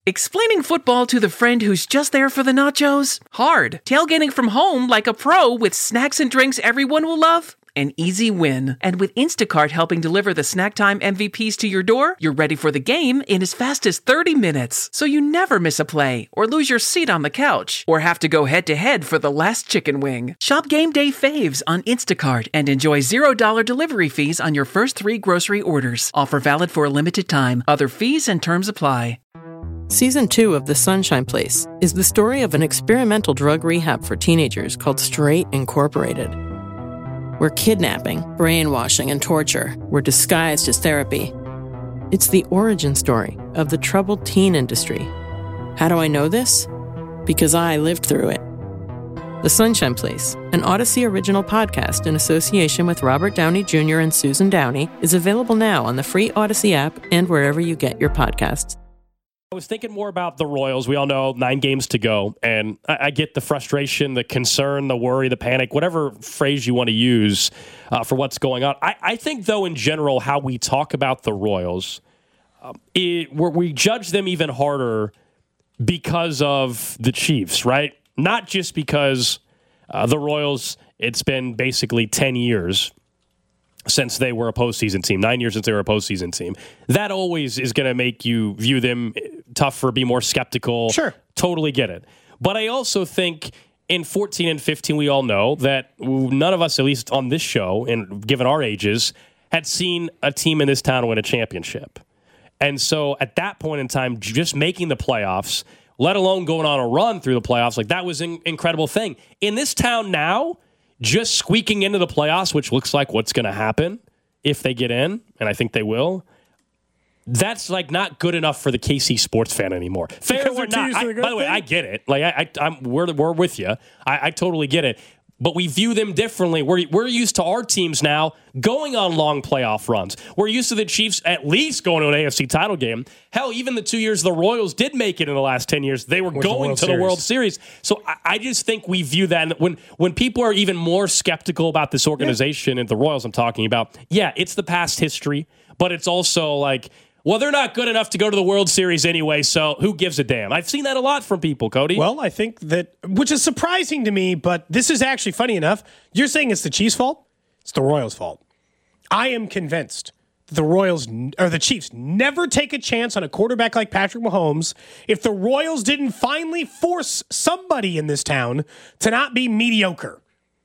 Explaining football to the friend who's just there for the nachos? Hard. Tailgating from home like a pro with snacks and drinks everyone will love? An easy win. And with Instacart helping deliver the snack time MVPs to your door, you're ready for the game in as fast as 30 minutes. So you never miss a play, or lose your seat on the couch, or have to go head-to-head for the last chicken wing. Shop Game Day Faves on Instacart and enjoy $0 delivery fees on your first 3 grocery orders. Offer valid for a limited time. Other fees and terms apply. Season 2 of The Sunshine Place is the story of an experimental drug rehab for teenagers called Straight Incorporated, where kidnapping, brainwashing, and torture were disguised as therapy. It's the origin story of the troubled teen industry. How do I know this? Because I lived through it. The Sunshine Place, an Odyssey original podcast in association with Robert Downey Jr. and Susan Downey, is available now on the free Odyssey app and wherever you get your podcasts. I was thinking more about the Royals. We all know 9 games to go, and I get the frustration, the concern, the worry, the panic, whatever phrase you want to use for what's going on. I think, though, in general, how we talk about the Royals, we judge them even harder because of the Chiefs, right? Not just because the Royals, it's been basically 10 years since they were a postseason team, 9 years since they were a postseason team. That always is going to make you view them tougher, be more skeptical. Sure. Totally get it. But I also think in 14 and 15, we all know that none of us, at least on this show, and given our ages, had seen a team in this town win a championship. And so at that point in time, just making the playoffs, let alone going on a run through the playoffs, like that was an incredible thing. In this town now, just squeaking into the playoffs, which looks like what's going to happen if they get in, and I think they will, that's like not good enough for the KC sports fan anymore. Fair or not. By the way, I get it. Like we're with you. I totally get it. But we view them differently. We're used to our teams now going on long playoff runs. We're used to the Chiefs at least going to an AFC title game. Hell, even the 2 years the Royals did make it in the last 10 years, they were going to the World Series. So I just think we view that. When people are even more skeptical about this organization and the Royals I'm talking about, yeah, it's the past history, but it's also like, well, they're not good enough to go to the World Series anyway, so who gives a damn? I've seen that a lot from people, Cody. Well, I think that, which is surprising to me, but this is actually funny enough. You're saying it's the Chiefs' fault? It's the Royals' fault. I am convinced that the Chiefs never take a chance on a quarterback like Patrick Mahomes if the Royals didn't finally force somebody in this town to not be mediocre.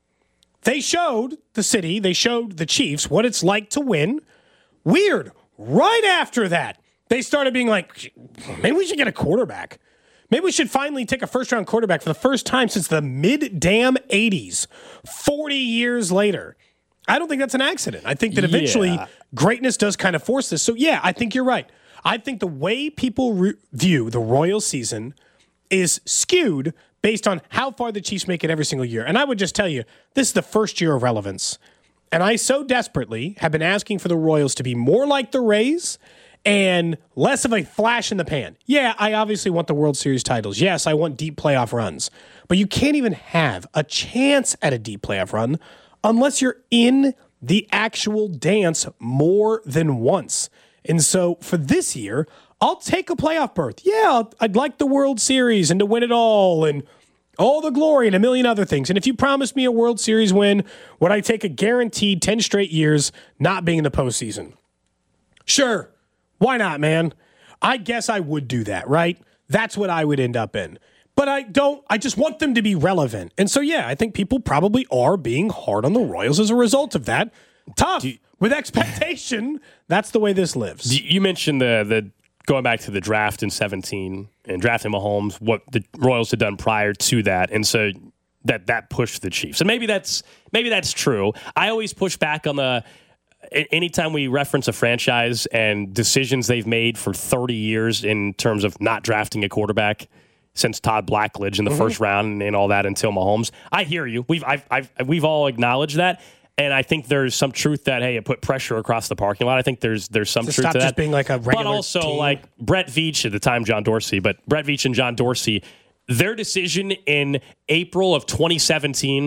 They showed the city, they showed the Chiefs what it's like to win. Weird. Right after that, they started being like, maybe we should get a quarterback. Maybe we should finally take a first-round quarterback for the first time since the mid-damn 80s, 40 years later. I don't think that's an accident. I think that eventually greatness does kind of force this. So, yeah, I think you're right. I think the way people view the Royals season is skewed based on how far the Chiefs make it every single year. And I would just tell you, this is the first year of relevance. And I so desperately have been asking for the Royals to be more like the Rays and less of a flash in the pan. Yeah, I obviously want the World Series titles. Yes, I want deep playoff runs. But you can't even have a chance at a deep playoff run unless you're in the actual dance more than once. And so for this year, I'll take a playoff berth. Yeah, I'd like the World Series and to win it all and all the glory and a million other things. And if you promised me a World Series win, would I take a guaranteed 10 straight years not being in the postseason? Sure. Why not, man? I guess I would do that, right? That's what I would end up in. But I don't. I just want them to be relevant. And so, yeah, I think people probably are being hard on the Royals as a result of that. Tough. With expectation, that's the way this lives. You mentioned the going back to the draft in 17 and drafting Mahomes, what the Royals had done prior to that, and so that pushed the Chiefs. And maybe that's true. I always push back on anytime we reference a franchise and decisions they've made for 30 years in terms of not drafting a quarterback since Todd Blackledge in the first round and all that until Mahomes. I hear you. We've all acknowledged that. And I think there's some truth that, hey, it put pressure across the parking lot. I think there's some truth to that. Just being like a regular But also, team. like Brett Veach at the time, John Dorsey, but Brett Veach and John Dorsey, their decision in April of 2017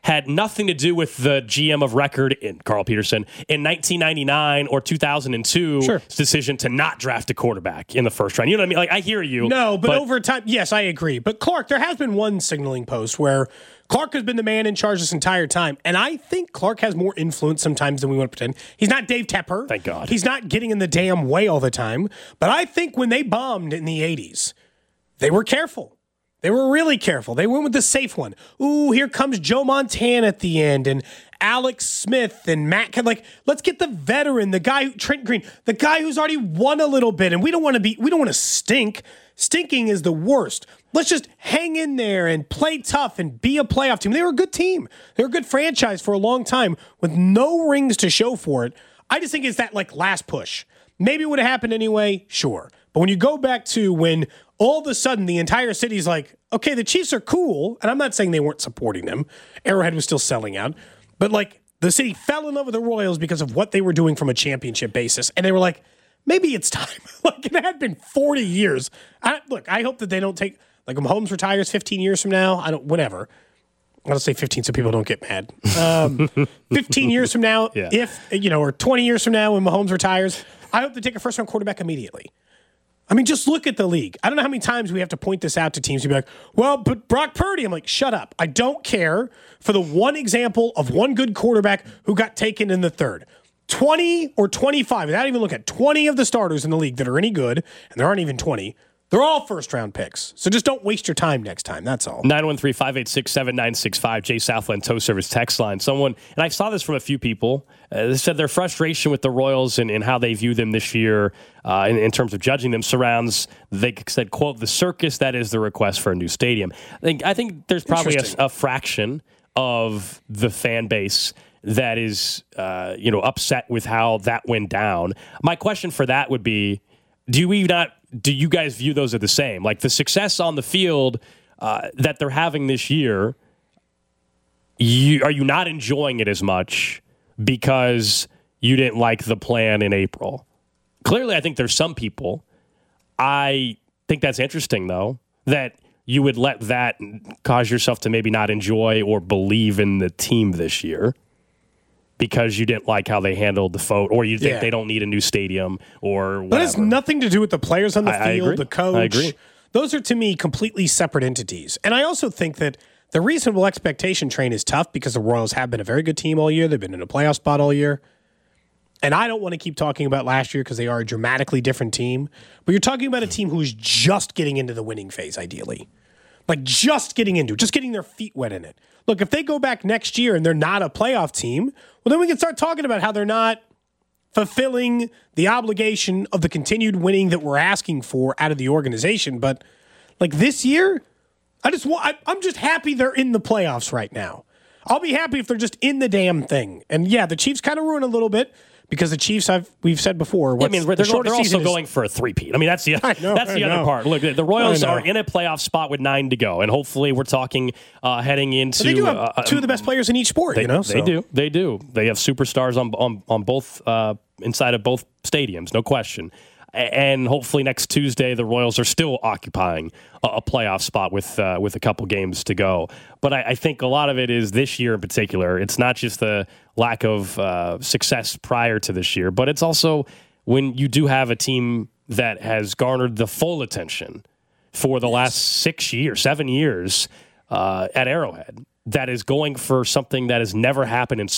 had nothing to do with the GM of record, Carl Peterson, in 1999 or 2002's decision to not draft a quarterback in the first round. You know what I mean? Like, I hear you. No, but over time, yes, I agree. But Clark, there has been one signaling post where Clark has been the man in charge this entire time. And I think Clark has more influence sometimes than we want to pretend. He's not Dave Tepper. Thank God. He's not getting in the damn way all the time. But I think when they bombed in the 80s, they were careful. They were really careful. They went with the safe one. Ooh, here comes Joe Montana at the end and Alex Smith and Matt. Like, let's get the veteran, the guy, Trent Green, the guy who's already won a little bit. And we don't want to stink. Stinking is the worst. Let's just hang in there and play tough and be a playoff team. They were a good team. They were a good franchise for a long time with no rings to show for it. I just think it's that like last push. Maybe it would have happened anyway, sure. But when you go back to when all of a sudden the entire city's like, okay, the Chiefs are cool, and I'm not saying they weren't supporting them. Arrowhead was still selling out. But like the city fell in love with the Royals because of what they were doing from a championship basis. And they were like, maybe it's time. Like, it had been 40 years. I hope that they don't take, like, when Mahomes retires 15 years from now, whatever. I'll say 15 so people don't get mad. 15 years from now, or 20 years from now when Mahomes retires, I hope they take a first-round quarterback immediately. I mean, just look at the league. I don't know how many times we have to point this out to teams. You'd be like, well, but Brock Purdy. I'm like, shut up. I don't care for the one example of one good quarterback who got taken in the third. 20 or 25, without even looking at 20 of the starters in the league that are any good, and there aren't even 20, they're all first-round picks. So just don't waste your time next time. That's all. 913-586-7965, Jay Southland Tow Service text line. Someone, and I saw this from a few people, they said their frustration with the Royals and how they view them this year in terms of judging them surrounds, they said, quote, the circus that is the request for a new stadium. I think there's probably a fraction of the fan base that is upset with how that went down. My question for that would be, do you guys view those as the same? Like the success on the field that they're having this year, are you not enjoying it as much because you didn't like the plan in April? Clearly, I think there's some people. I think that's interesting, though, that you would let that cause yourself to maybe not enjoy or believe in the team this year because you didn't like how they handled the vote, or you think they don't need a new stadium, or whatever. That has nothing to do with the players on the field, the coach. I agree. Those are, to me, completely separate entities. And I also think that the reasonable expectation train is tough because the Royals have been a very good team all year. They've been in a playoff spot all year. And I don't want to keep talking about last year because they are a dramatically different team. But you're talking about a team who's just getting into the winning phase, ideally. Like just getting their feet wet in it. Look, if they go back next year and they're not a playoff team, well, then we can start talking about how they're not fulfilling the obligation of the continued winning that we're asking for out of the organization. But like this year, I'm just happy they're in the playoffs right now. I'll be happy if they're just in the damn thing. And yeah, the Chiefs kind of ruin a little bit because the Chiefs, we've said before, they're also going for a three-peat. I mean, that's the other part. Look, the Royals are in a playoff spot with 9 to go, and hopefully we're talking heading into. But they do have two of the best players in each sport. They do. They have superstars on both inside of both stadiums, no question. And hopefully next Tuesday, the Royals are still occupying a playoff spot with a couple games to go. But I think a lot of it is this year in particular. It's not just the lack of success prior to this year, but it's also when you do have a team that has garnered the full attention for the last 7 years at Arrowhead, that is going for something that has never happened in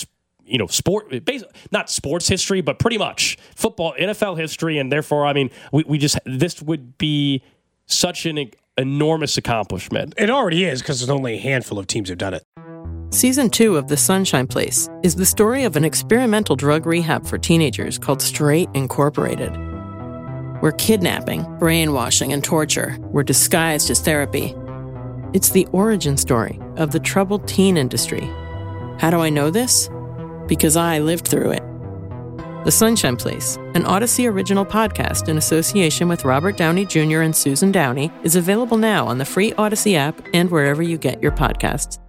not sports history, but pretty much football, NFL history, and therefore, I mean, this would be such an enormous accomplishment. It already is, because there's only a handful of teams who've done it. Season 2 of The Sunshine Place is the story of an experimental drug rehab for teenagers called Straight Incorporated, where kidnapping, brainwashing, and torture were disguised as therapy. It's the origin story of the troubled teen industry. How do I know this? Because I lived through it. The Sunshine Place, an Odyssey original podcast in association with Robert Downey Jr. and Susan Downey, is available now on the free Odyssey app and wherever you get your podcasts.